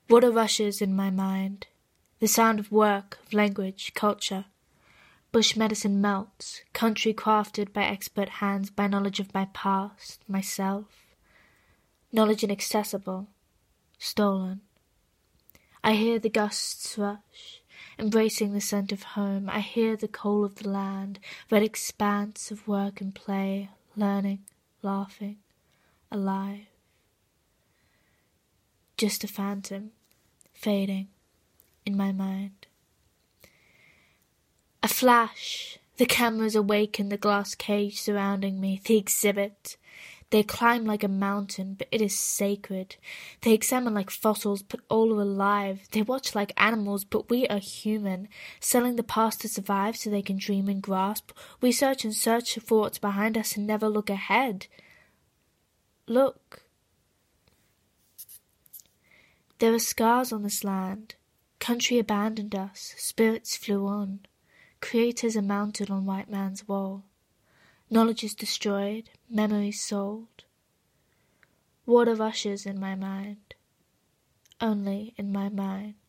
Water rushes in my mind, the sound of work, of language, culture. Bush medicine melts, country crafted by expert hands, by knowledge of my past, myself. Knowledge inaccessible, stolen. I hear the gusts rush, embracing the scent of home. I hear the call of the land, red expanse of work and play, learning, laughing, alive. Just a phantom, fading in my mind. A flash! The cameras awaken, the glass cage surrounding me, the exhibit. They climb like a mountain, but it is sacred. They examine like fossils, but all are alive. They watch like animals, but we are human, selling the past to survive so they can dream and grasp. We search and search for what's behind us and never look ahead. Look. There are scars on this land. Country abandoned us, spirits flew on. Creators are mounted on white man's wall. Knowledge is destroyed, memories sold. Water rushes in my mind, only in my mind.